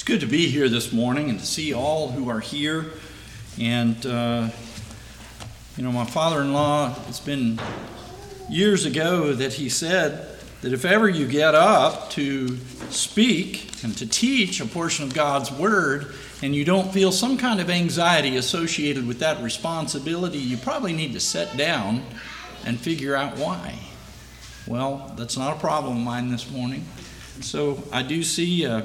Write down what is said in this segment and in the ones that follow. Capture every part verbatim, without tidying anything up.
It's good to be here this morning and to see all who are here. And, uh, you know, my father-in-law, it's been years ago that he said that if ever you get up to speak and to teach a portion of God's Word and you don't feel some kind of anxiety associated with that responsibility, you probably need to sit down and figure out why. Well, that's not a problem of mine this morning. So I do see a,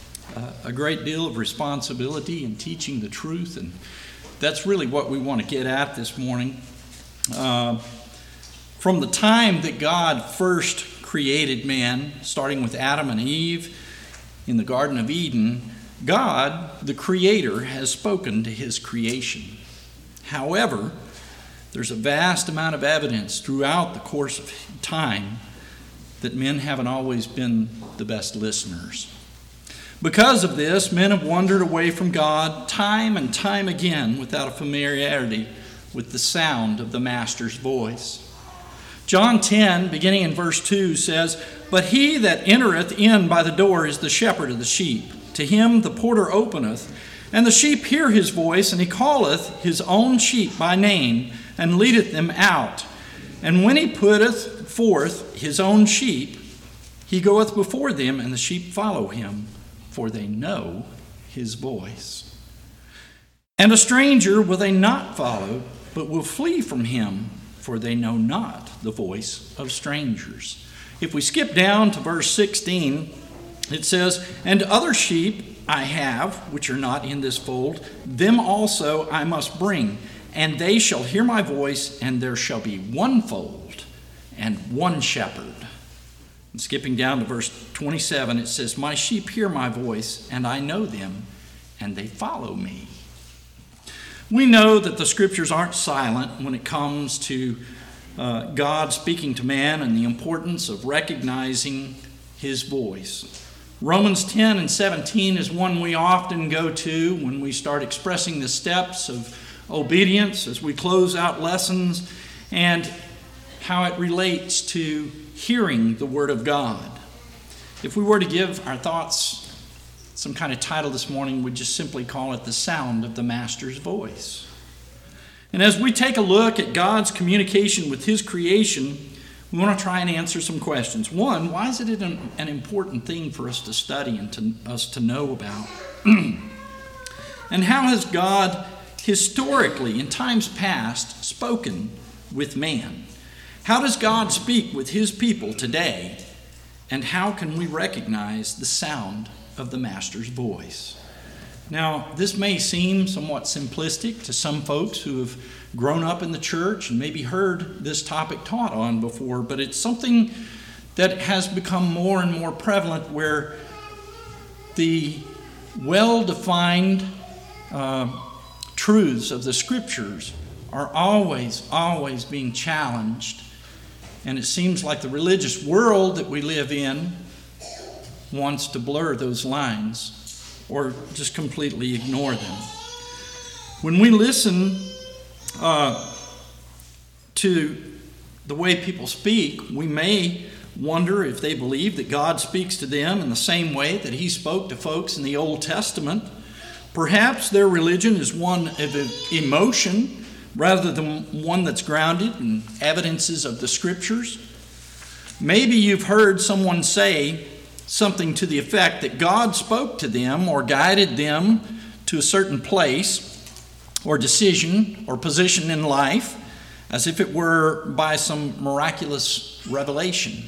a great deal of responsibility in teaching the truth, and that's really what we want to get at this morning. Uh, from the time that God first created man, starting with Adam and Eve in the Garden of Eden, God, the Creator, has spoken to His creation. However, there's a vast amount of evidence throughout the course of time that men haven't always been the best listeners. Because of this, men have wandered away from God time and time again without a familiarity with the sound of the Master's voice. John ten, beginning in verse two, says, "But he that entereth in by the door is the shepherd of the sheep. To him the porter openeth, and the sheep hear his voice, and he calleth his own sheep by name, and leadeth them out. And when he putteth forth his own sheep, he goeth before them, and the sheep follow him, for they know his voice. And a stranger will they not follow, but will flee from him, for they know not the voice of strangers." If we skip down to verse sixteen, it says, "And other sheep I have, which are not in this fold, them also I must bring, and they shall hear my voice, and there shall be one fold and one shepherd." And skipping down to verse twenty-seven, it says, "My sheep hear my voice, and I know them, and they follow me." We know that the scriptures aren't silent when it comes to uh, God speaking to man and the importance of recognizing his voice. Romans ten and seventeen is one we often go to when we start expressing the steps of obedience as we close out lessons and how it relates to hearing the Word of God. If we were to give our thoughts some kind of title this morning, we'd just simply call it "The Sound of the Master's Voice." And as we take a look at God's communication with His creation, we want to try and answer some questions. One, why is it an, an important thing for us to study and to us to know about? And how has God historically, in times past, spoken with man? How does God speak with His people today? And how can we recognize the sound of the Master's voice? Now, this may seem somewhat simplistic to some folks who have grown up in the church and maybe heard this topic taught on before, but it's something that has become more and more prevalent where the well-defined uh, truths of the Scriptures are always, always being challenged. And it seems like the religious world that we live in wants to blur those lines or just completely ignore them. When we listen uh, to the way people speak, we may wonder if they believe that God speaks to them in the same way that He spoke to folks in the Old Testament. Perhaps their religion is one of emotion rather than one that's grounded in evidences of the Scriptures. Maybe you've heard someone say something to the effect that God spoke to them or guided them to a certain place or decision or position in life as if it were by some miraculous revelation.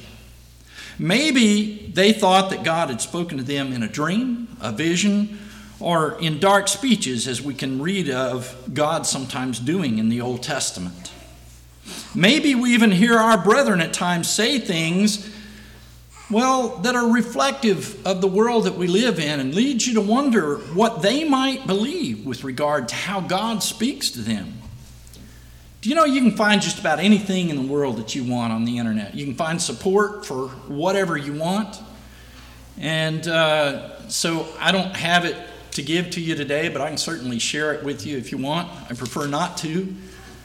Maybe they thought that God had spoken to them in a dream, a vision, or in dark speeches, as we can read of God sometimes doing in the Old Testament. Maybe we even hear our brethren at times say things, well, that are reflective of the world that we live in and leads you to wonder what they might believe with regard to how God speaks to them. Do you know you can find just about anything in the world that you want on the internet? You can find support for whatever you want. And uh, so I don't have it to give to you today, but I can certainly share it with you if you want. I prefer not to.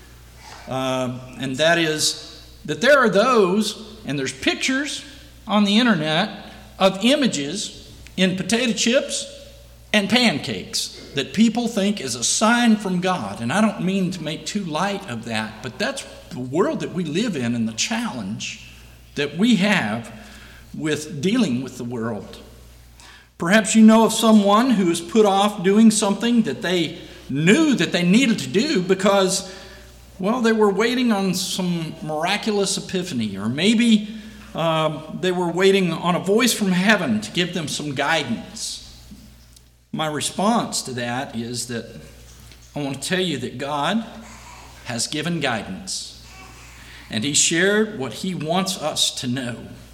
Uh, and that is that there are those, and there's pictures on the internet of images in potato chips and pancakes that people think is a sign from God. And I don't mean to make too light of that, but that's the world that we live in and the challenge that we have with dealing with the world. Perhaps you know of someone who has put off doing something that they knew that they needed to do because, well, they were waiting on some miraculous epiphany, or maybe uh, they were waiting on a voice from heaven to give them some guidance. My response to that is that I want to tell you that God has given guidance, and He shared what He wants us to know.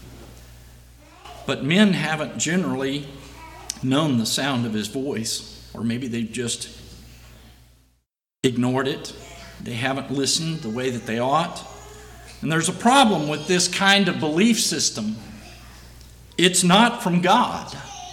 But men haven't generally known the sound of His voice, or maybe they've just ignored it. They haven't listened the way that they ought. And there's a problem with this kind of belief system. It's not from God.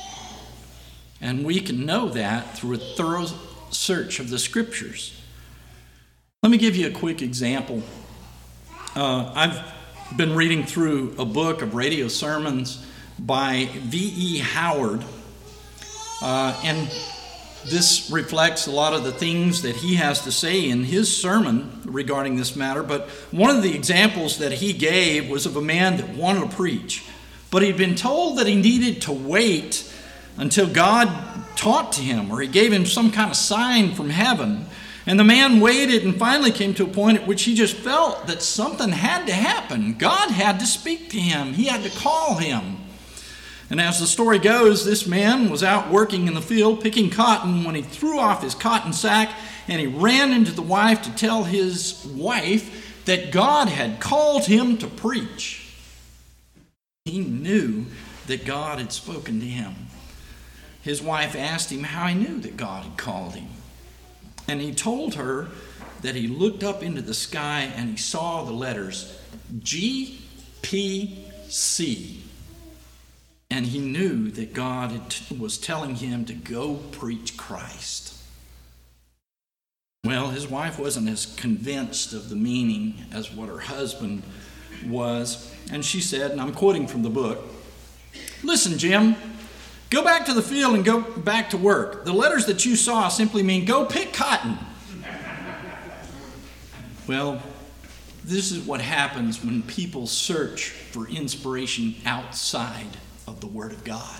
And we can know that through a thorough search of the Scriptures. Let me give you a quick example. Uh, I've been reading through a book of radio sermons by V E Howard. Uh, and this reflects a lot of the things that he has to say in his sermon regarding this matter. But one of the examples that he gave was of a man that wanted to preach, but he'd been told that he needed to wait until God taught to him, or He gave him some kind of sign from heaven. And the man waited and finally came to a point at which he just felt that something had to happen. God had to speak to him. He had to call him. And as the story goes, this man was out working in the field picking cotton when he threw off his cotton sack and he ran into the wife to tell his wife that God had called him to preach. He knew that God had spoken to him. His wife asked him how he knew that God had called him. And he told her that he looked up into the sky and he saw the letters G P C. And he knew that God had, was telling him to go preach Christ. Well, his wife wasn't as convinced of the meaning as what her husband was. And she said, and I'm quoting from the book, "Listen, Jim, go back to the field and go back to work. The letters that you saw simply mean go pick cotton." Well, this is what happens when people search for inspiration outside of the Word of God.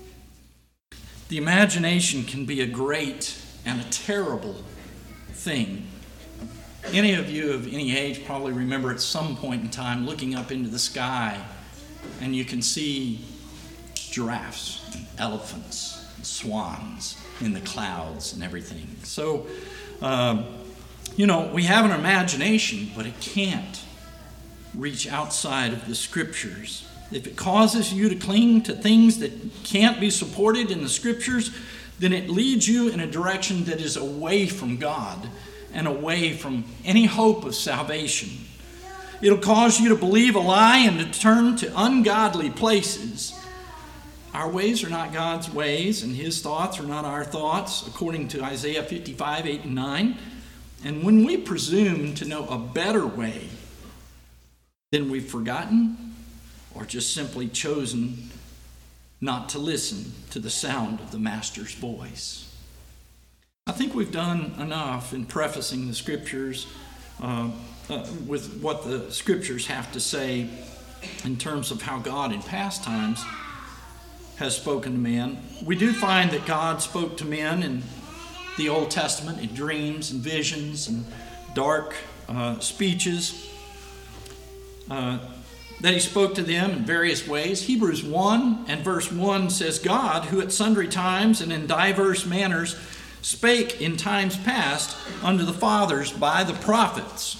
The imagination can be a great and a terrible thing. Any of you of any age probably remember at some point in time looking up into the sky and you can see giraffes, elephants, swans in the clouds and everything. So, uh, you know, we have an imagination, but it can't reach outside of the Scriptures. If it causes you to cling to things that can't be supported in the Scriptures, then it leads you in a direction that is away from God and away from any hope of salvation. It'll cause you to believe a lie and to turn to ungodly places. Our ways are not God's ways, and His thoughts are not our thoughts, according to Isaiah fifty-five, eight and nine. And when we presume to know a better way, then we've forgotten or just simply chosen not to listen to the sound of the Master's voice. I think we've done enough in prefacing the Scriptures uh, uh, with what the Scriptures have to say in terms of how God in past times has spoken to men. We do find that God spoke to men in the Old Testament in dreams and visions and dark uh, speeches. Uh, that He spoke to them in various ways. Hebrews one and verse one says, "God, who at sundry times and in diverse manners spake in times past unto the fathers by the prophets."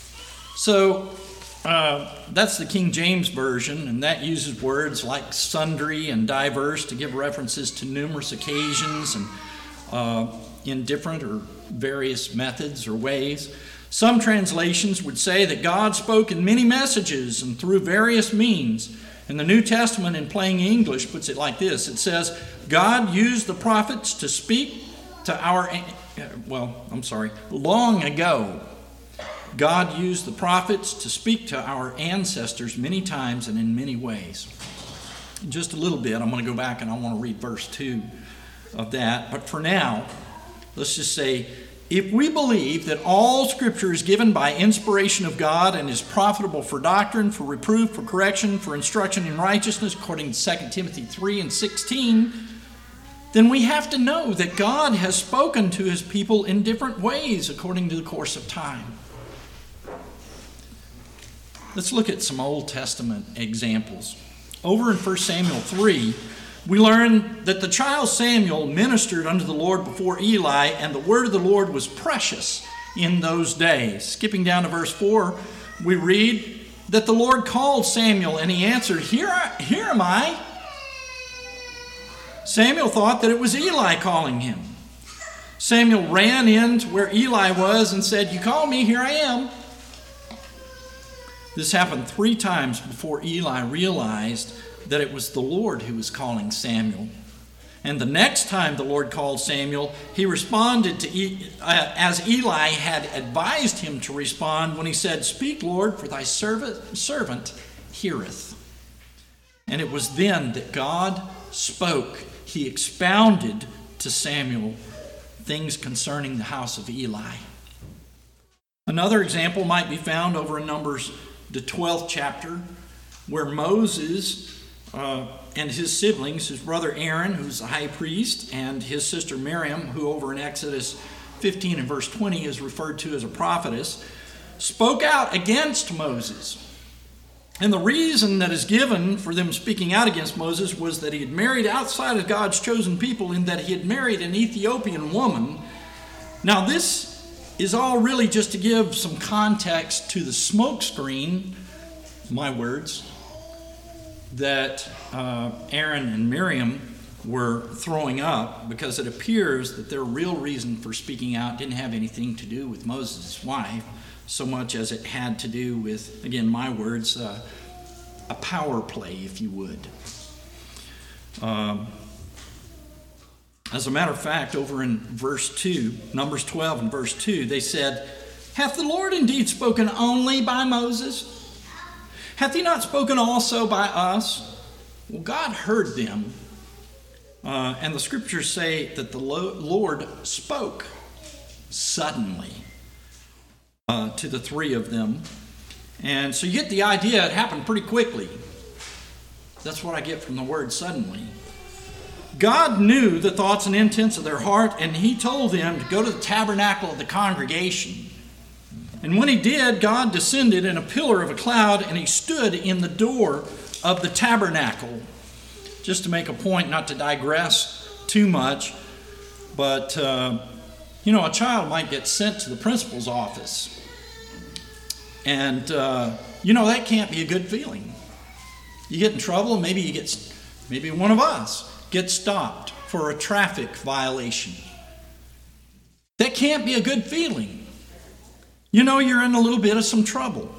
So uh, that's the King James Version, and that uses words like sundry and diverse to give references to numerous occasions and uh, in different or various methods or ways. Some translations would say that God spoke in many messages and through various means. And the New Testament in plain English puts it like this. It says, God used the prophets to speak to our, well, I'm sorry, long ago. God used the prophets to speak to our ancestors many times and in many ways. In just a little bit, I'm going to go back and I want to read verse two of that. But for now, let's just say, if we believe that all Scripture is given by inspiration of God and is profitable for doctrine, for reproof, for correction, for instruction in righteousness, according to Second Timothy three and sixteen, then we have to know that God has spoken to his people in different ways according to the course of time. Let's look at some Old Testament examples. Over in First Samuel three, we learn that the child Samuel ministered unto the Lord before Eli, and the word of the Lord was precious in those days. Skipping down to verse four, we read that the Lord called Samuel, and he answered, Here, I, here am I. Samuel thought that it was Eli calling him. Samuel ran in to where Eli was and said, You call me, here I am. This happened three times before Eli realized that it was the Lord who was calling Samuel. And the next time the Lord called Samuel, he responded to e- uh, as Eli had advised him to respond when he said, Speak, Lord, for thy servant, servant heareth. And it was then that God spoke. He expounded to Samuel things concerning the house of Eli. Another example might be found over in Numbers, the twelfth chapter, where Moses uh, and his siblings, his brother Aaron, who's the high priest, and his sister Miriam, who over in Exodus fifteen and verse twenty is referred to as a prophetess, spoke out against Moses. And the reason that is given for them speaking out against Moses was that he had married outside of God's chosen people, in that he had married an Ethiopian woman. Now this is all really just to give some context to the smokescreen, my words, that uh, Aaron and Miriam were throwing up, because it appears that their real reason for speaking out didn't have anything to do with Moses' wife, so much as it had to do with, again, my words, uh, a power play, if you would. Um, as a matter of fact, over in verse two, Numbers twelve and verse two, they said, Hath the Lord indeed spoken only by Moses? Hath he not spoken also by us? Well, God heard them. Uh, and the scriptures say that the Lord spoke suddenly uh, to the three of them. And so you get the idea it happened pretty quickly. That's what I get from the word suddenly. God knew the thoughts and intents of their heart, and he told them to go to the tabernacle of the congregation. And when he did, God descended in a pillar of a cloud, and he stood in the door of the tabernacle. Just to make a point, not to digress too much, but, uh, you know, a child might get sent to the principal's office. And, uh, you know, that can't be a good feeling. You get in trouble, maybe you get, maybe one of us gets stopped for a traffic violation. That can't be a good feeling. You know you're in a little bit of some trouble.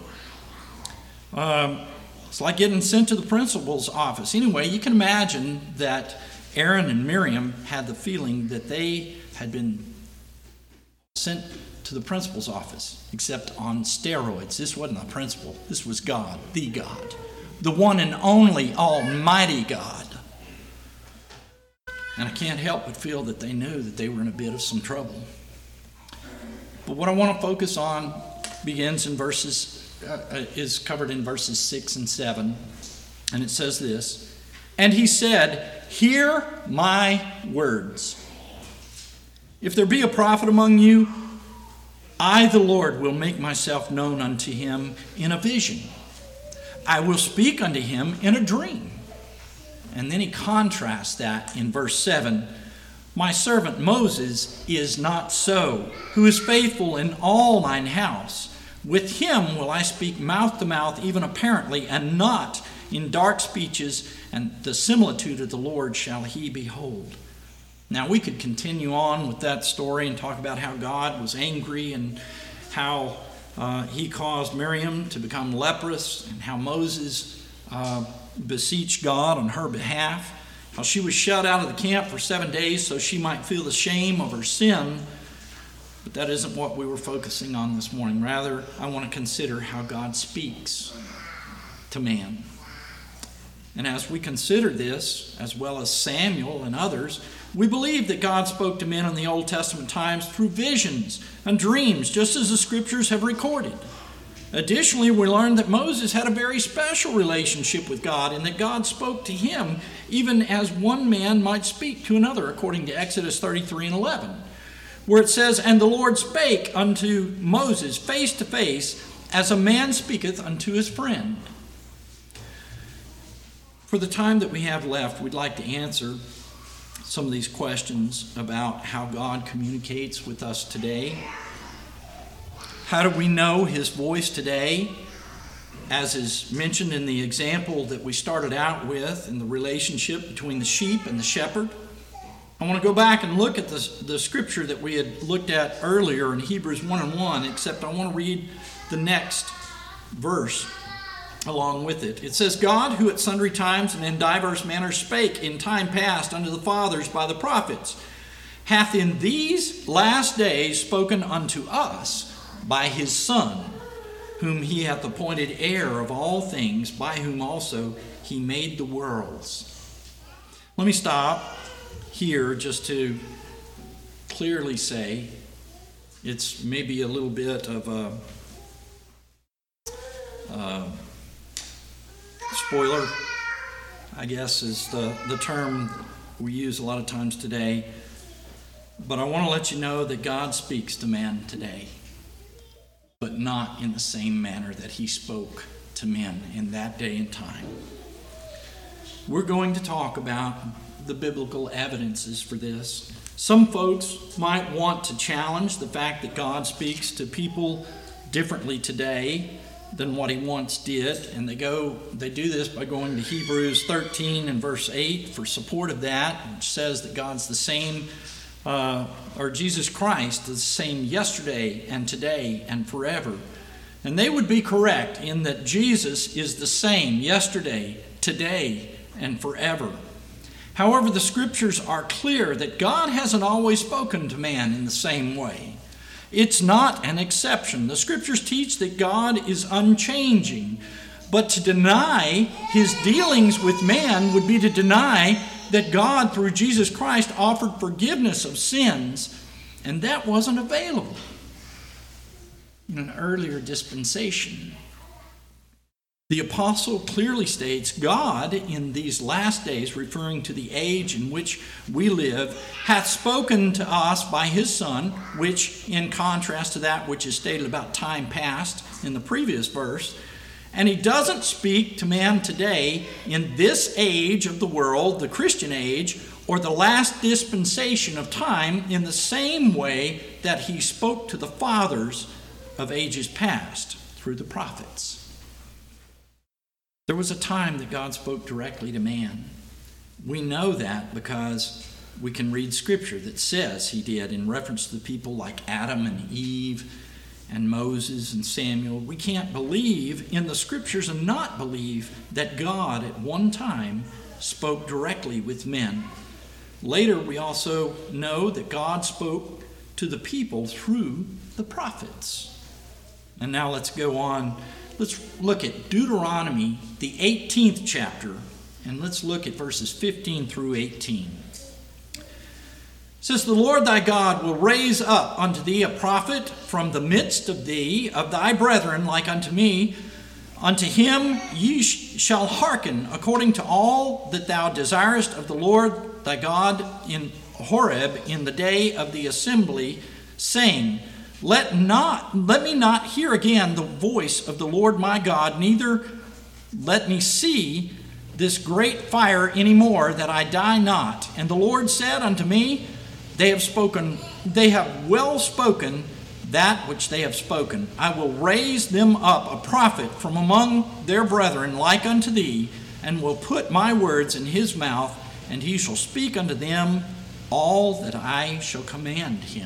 Um, it's like getting sent to the principal's office. Anyway, you can imagine that Aaron and Miriam had the feeling that they had been sent to the principal's office, except on steroids. This wasn't the principal. This was God, the God, the one and only Almighty God. And I can't help but feel that they knew that they were in a bit of some trouble. But what I want to focus on begins in verses, uh, is covered in verses six and seven. And it says this, And he said, Hear my words. If there be a prophet among you, I, the Lord, will make myself known unto him in a vision. I will speak unto him in a dream. And then he contrasts that in verse seven. My servant Moses is not so, who is faithful in all mine house. With him will I speak mouth to mouth, even apparently, and not in dark speeches, and the similitude of the Lord shall he behold. Now we could continue on with that story and talk about how God was angry, and how uh, he caused Miriam to become leprous, and how Moses uh, beseeched God on her behalf, how she was shut out of the camp for seven days so she might feel the shame of her sin. But that isn't what we were focusing on this morning. Rather, I want to consider how God speaks to man. And as we consider this, as well as Samuel and others, we believe that God spoke to men in the Old Testament times through visions and dreams, just as the Scriptures have recorded. Additionally, we learn that Moses had a very special relationship with God, and that God spoke to him even as one man might speak to another, according to Exodus thirty-three and eleven, where it says, "And the Lord spake unto Moses face to face, as a man speaketh unto his friend." For the time that we have left, we'd like to answer some of these questions about how God communicates with us today. How do we know his voice today? As is mentioned in the example that we started out with in the relationship between the sheep and the shepherd. I want to go back and look at the, the scripture that we had looked at earlier in Hebrews one and one, except I want to read the next verse along with it. It says, "God, who at sundry times and in divers manners spake in time past unto the fathers by the prophets, hath in these last days spoken unto us by his Son, whom he hath appointed heir of all things, by whom also he made the worlds." Let me stop here just to clearly say, it's maybe a little bit of a uh, spoiler, I guess is the, the term we use a lot of times today. But I want to let you know that God speaks to man today, but not in the same manner that he spoke to men in that day and time. We're going to talk about the biblical evidences for this. Some folks might want to challenge the fact that God speaks to people differently today than what he once did, and they go they do this by going to Hebrews thirteen and verse eight for support of that, which says that God's the same Uh, or Jesus Christ is the same yesterday and today and forever. And they would be correct in that Jesus is the same yesterday, today, and forever. However, the Scriptures are clear that God hasn't always spoken to man in the same way. It's not an exception. The Scriptures teach that God is unchanging, but to deny his dealings with man would be to deny that God, through Jesus Christ, offered forgiveness of sins, and that wasn't available in an earlier dispensation. The apostle clearly states, God, in these last days, referring to the age in which we live, hath spoken to us by his Son, which, in contrast to that which is stated about time past in the previous verse, and he doesn't speak to man today in this age of the world, the Christian age, or the last dispensation of time in the same way that he spoke to the fathers of ages past through the prophets. There was a time that God spoke directly to man. We know that because we can read scripture that says he did in reference to the people like Adam and Eve and Moses and Samuel. We can't believe in the scriptures and not believe that God at one time spoke directly with men. Later, we also know that God spoke to the people through the prophets. And now let's go on. Let's look at Deuteronomy, the eighteenth chapter, and let's look at verses fifteen through eighteen. It says, "The Lord thy God will raise up unto thee a prophet from the midst of thee, of thy brethren, like unto me. Unto him ye sh- shall hearken, according to all that thou desirest of the Lord thy God in Horeb in the day of the assembly, saying, Let not let me not hear again the voice of the Lord my God, neither let me see this great fire any more, that I die not. And the Lord said unto me, They have spoken, they have well spoken that which they have spoken. I will raise them up a prophet from among their brethren like unto thee, and will put my words in his mouth, and he shall speak unto them all that I shall command him."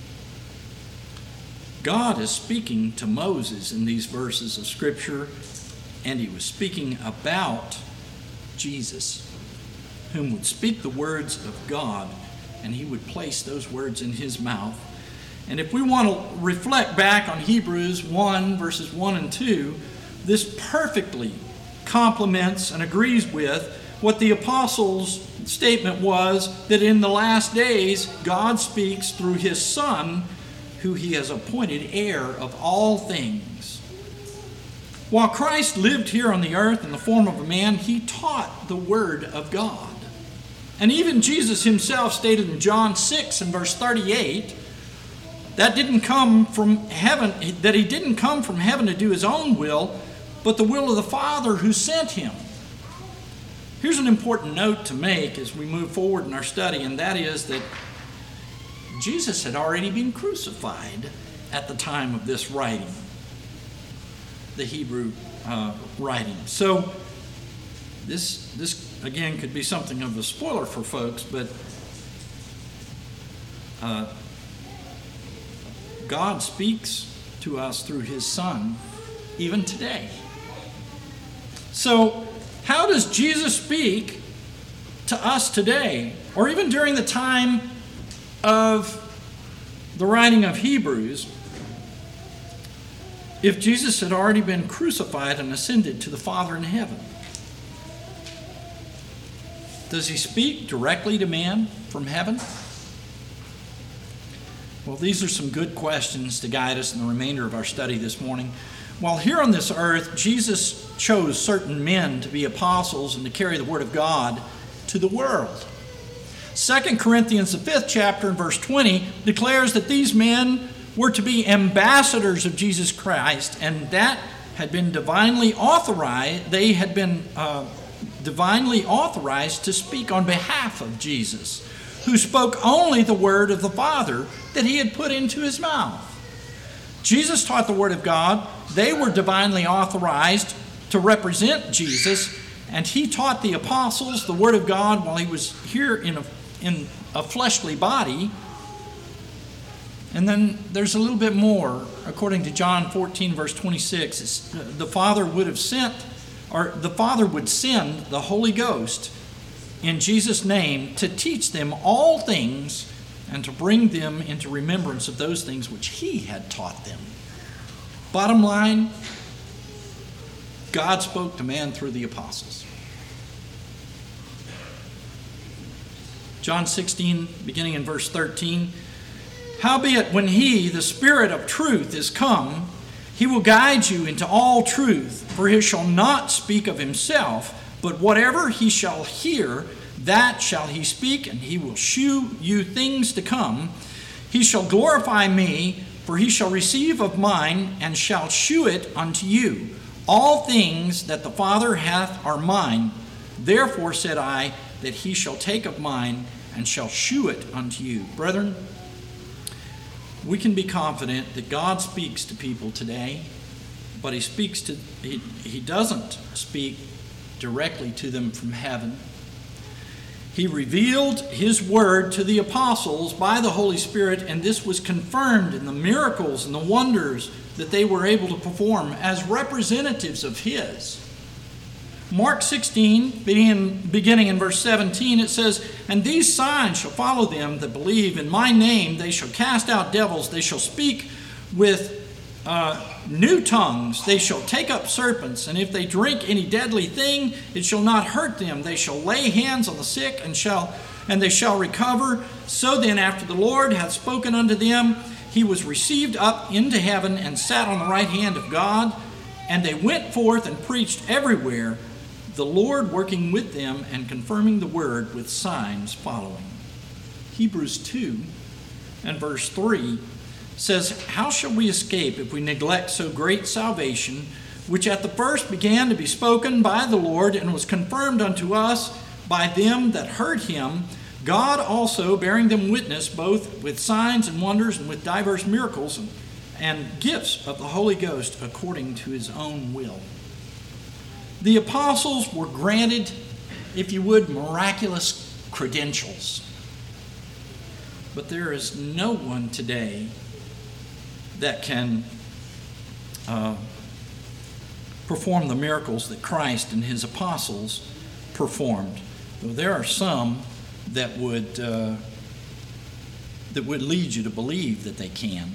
God is speaking to Moses in these verses of Scripture, and he was speaking about Jesus, whom would speak the words of God, and he would place those words in his mouth. And if we want to reflect back on Hebrews one, verses one and two, this perfectly complements and agrees with what the apostles' statement was, that in the last days God speaks through his Son, who he has appointed heir of all things. While Christ lived here on the earth in the form of a man, he taught the Word of God. And even Jesus himself stated in John six and verse thirty-eight, that didn't come from heaven, that he didn't come from heaven to do his own will, but the will of the Father who sent him. Here's an important note to make as we move forward in our study, and that is that Jesus had already been crucified at the time of this writing, the Hebrew uh, writing. So this, this again could be something of a spoiler for folks, but uh, God speaks to us through his Son even today. So how does Jesus speak to us today, or even during the time of the writing of Hebrews, if Jesus had already been crucified and ascended to the Father in heaven? Does he speak directly to man from heaven? Well, these are some good questions to guide us in the remainder of our study this morning. While here on this earth, Jesus chose certain men to be apostles and to carry the Word of God to the world. Second Corinthians, the fifth chapter, and verse twenty, declares that these men were to be ambassadors of Jesus Christ, and that had been divinely authorized. They had been uh, divinely authorized to speak on behalf of Jesus, who spoke only the word of the Father that he had put into his mouth. Jesus taught the Word of God. They were divinely authorized to represent Jesus, and he taught the apostles the Word of God while he was here in a, in a fleshly body. And then there's a little bit more. According to John fourteen, verse twenty-six, it's, the Father would have sent, or the Father would send the Holy Ghost in Jesus' name to teach them all things and to bring them into remembrance of those things which he had taught them. Bottom line, God spoke to man through the apostles. John sixteen, beginning in verse thirteen, howbeit when he, the Spirit of truth, is come, he will guide you into all truth, for he shall not speak of himself, but whatever he shall hear, that shall he speak, and he will shew you things to come. He shall glorify me, for he shall receive of mine, and shall shew it unto you. All things that the Father hath are mine. Therefore said I, that he shall take of mine, and shall shew it unto you. Brethren, we can be confident that God speaks to people today, but he speaks to he, he doesn't speak directly to them from heaven. He revealed his word to the apostles by the Holy Spirit, and this was confirmed in the miracles and the wonders that they were able to perform as representatives of his. Mark sixteen, beginning in verse seventeen, it says, and these signs shall follow them that believe in my name. They shall cast out devils. They shall speak with uh, new tongues. They shall take up serpents. And if they drink any deadly thing, it shall not hurt them. They shall lay hands on the sick and shall and they shall recover. So then, after the Lord hath spoken unto them, he was received up into heaven and sat on the right hand of God. And they went forth and preached everywhere, the Lord working with them and confirming the word with signs following. Hebrews two and verse three says, how shall we escape if we neglect so great salvation, which at the first began to be spoken by the Lord and was confirmed unto us by them that heard him, God also bearing them witness both with signs and wonders and with diverse miracles and, and gifts of the Holy Ghost according to his own will. The apostles were granted, if you would, miraculous credentials. But there is no one today that can uh, perform the miracles that Christ and his apostles performed. Though there are some that would uh, that would lead you to believe that they can.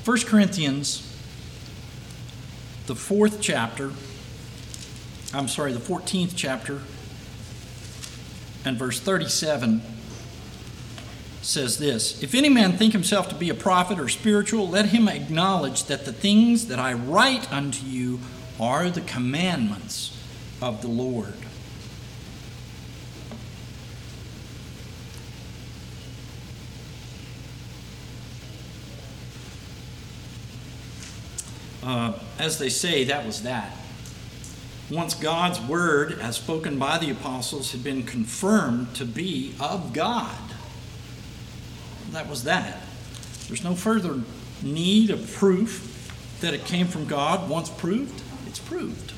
First Corinthians, the fourth chapter, I'm sorry, the fourteenth chapter, and verse thirty-seven says this: If any man think himself to be a prophet or spiritual, let him acknowledge that the things that I write unto you are the commandments of the Lord. Uh, as they say, that was that. Once God's word, as spoken by the apostles, had been confirmed to be of God. That was that. There's no further need of proof that it came from God. Once proved, it's proved.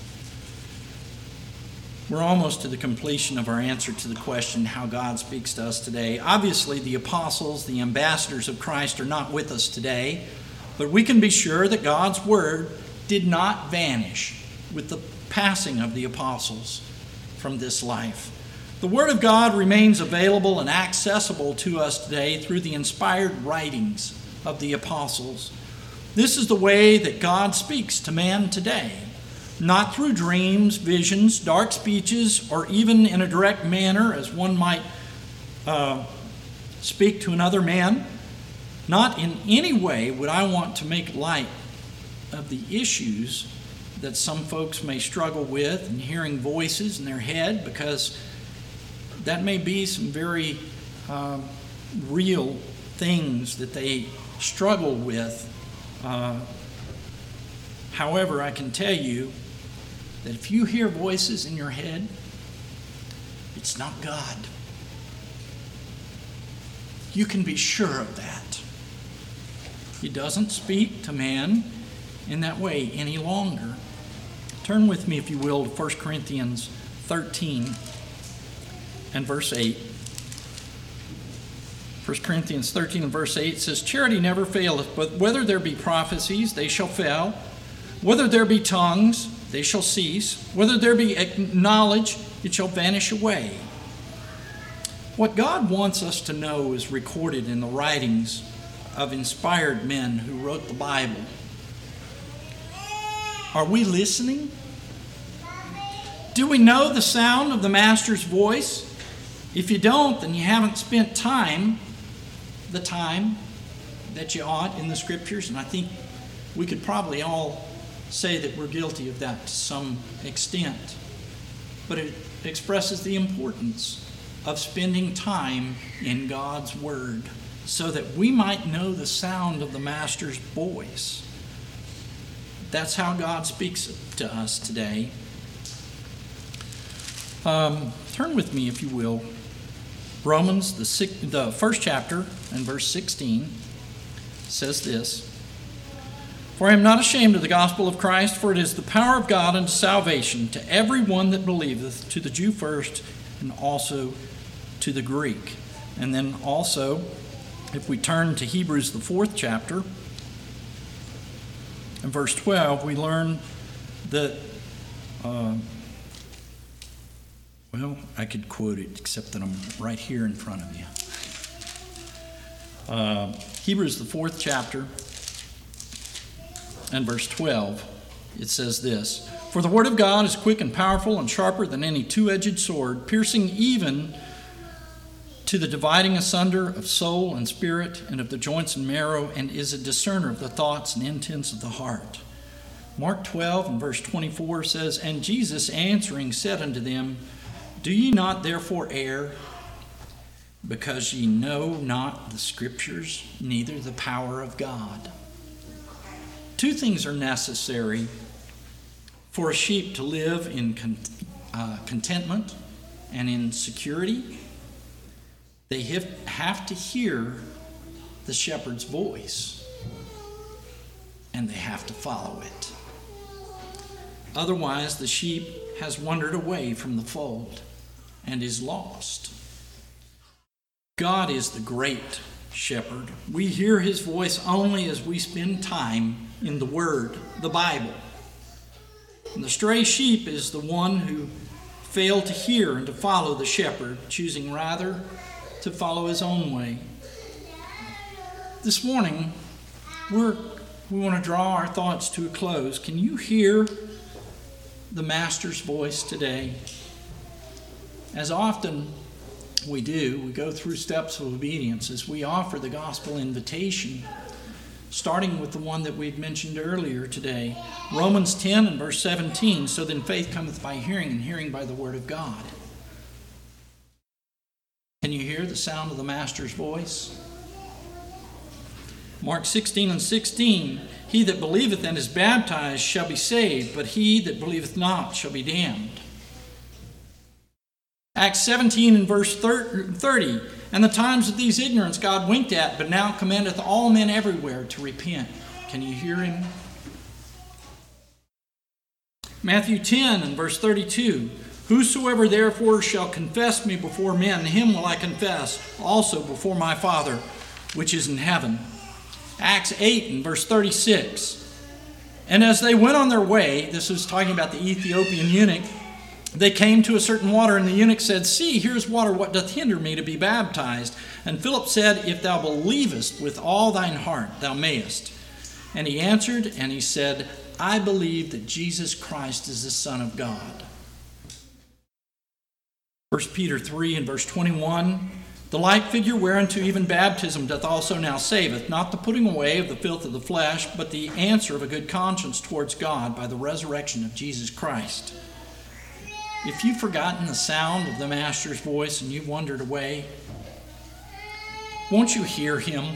We're almost to the completion of our answer to the question how God speaks to us today. Obviously, the apostles, the ambassadors of Christ, are not with us today. But we can be sure that God's word did not vanish with the passing of the apostles from this life. The word of God remains available and accessible to us today through the inspired writings of the apostles. This is the way that God speaks to man today, not through dreams, visions, dark speeches, or even in a direct manner as one might uh, speak to another man. Not in any way would I want to make light of the issues that some folks may struggle with and hearing voices in their head, because that may be some very um, real things that they struggle with. Uh, however, I can tell you that if you hear voices in your head, it's not God. You can be sure of that. He doesn't speak to man in that way any longer. Turn with me, if you will, to First Corinthians thirteen and verse eight. First Corinthians thirteen and verse eight says, Charity never faileth, but whether there be prophecies, they shall fail. Whether there be tongues, they shall cease. Whether there be knowledge, it shall vanish away. What God wants us to know is recorded in the writings of inspired men who wrote the Bible. Are we listening? Do we know the sound of the Master's voice? If you don't, then you haven't spent time, the time that you ought in the Scriptures, and I think we could probably all say that we're guilty of that to some extent. But it expresses the importance of spending time in God's Word, so that we might know the sound of the Master's voice. That's how God speaks to us today. Um, turn with me, if you will. Romans, the, six, the first chapter, and verse sixteen, says this: For I am not ashamed of the gospel of Christ, for it is the power of God unto salvation to every one that believeth, to the Jew first, and also to the Greek. And then also, if we turn to Hebrews, the fourth chapter, and verse twelve, we learn that, uh, well, I could quote it, except that I'm right here in front of you. Uh, Hebrews, the fourth chapter, and verse twelve, it says this: For the word of God is quick and powerful and sharper than any two-edged sword, piercing even to the dividing asunder of soul and spirit and of the joints and marrow, and is a discerner of the thoughts and intents of the heart. Mark twelve and verse twenty-four says, And Jesus answering said unto them, Do ye not therefore err, because ye know not the Scriptures, neither the power of God? Two things are necessary for a sheep to live in con- uh, contentment and in security. They have to hear the shepherd's voice, and they have to follow it. Otherwise, the sheep has wandered away from the fold and is lost. God is the great shepherd. We hear his voice only as we spend time in the Word, the Bible. And the stray sheep is the one who failed to hear and to follow the shepherd, choosing rather to follow his own way. This morning, we're, we want to draw our thoughts to a close. Can you hear the Master's voice today? As often we do, we go through steps of obedience as we offer the gospel invitation, starting with the one that we'd mentioned earlier today. Romans ten and verse seventeen, so then faith cometh by hearing, and hearing by the word of God. Can you hear the sound of the Master's voice? Mark sixteen and sixteen, he that believeth and is baptized shall be saved, but he that believeth not shall be damned. Acts seventeen and verse thirty, and the times of these ignorance God winked at, but now commandeth all men everywhere to repent. Can you hear him? Matthew ten and verse thirty-two, whosoever therefore shall confess me before men, him will I confess also before my Father which is in heaven. Acts eight and verse thirty-six, and as they went on their way, this is talking about the Ethiopian eunuch, they came to a certain water, and the eunuch said, see, here is water, what doth hinder me to be baptized? And Philip said, if thou believest with all thine heart, thou mayest. And he answered, and he said, I believe that Jesus Christ is the Son of God. First Peter three and verse twenty-one, the like figure whereunto even baptism doth also now saveth, not the putting away of the filth of the flesh, but the answer of a good conscience towards God by the resurrection of Jesus Christ. If you've forgotten the sound of the Master's voice and you've wandered away, won't you hear him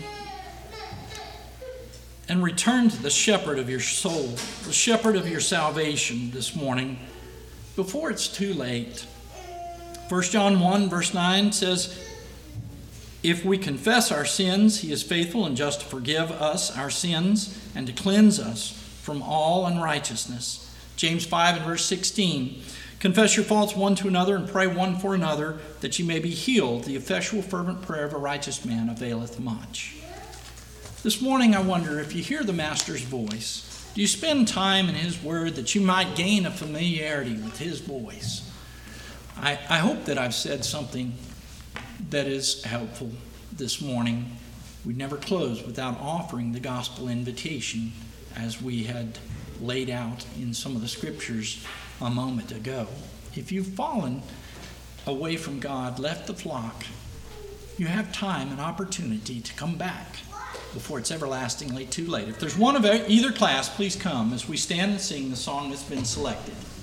and return to the shepherd of your soul, the shepherd of your salvation this morning before it's too late? First John one verse nine says, if we confess our sins, he is faithful and just to forgive us our sins and to cleanse us from all unrighteousness. James five and verse sixteen, confess your faults one to another and pray one for another, that ye may be healed. The effectual fervent prayer of a righteous man availeth much. This morning I wonder, if you hear the Master's voice, do you spend time in his word that you might gain a familiarity with his voice? I, I hope that I've said something that is helpful this morning. We'd never close without offering the gospel invitation as we had laid out in some of the scriptures a moment ago. If you've fallen away from God, left the flock, you have time and opportunity to come back before it's everlastingly too late. If there's one of either class, please come as we stand and sing the song that's been selected.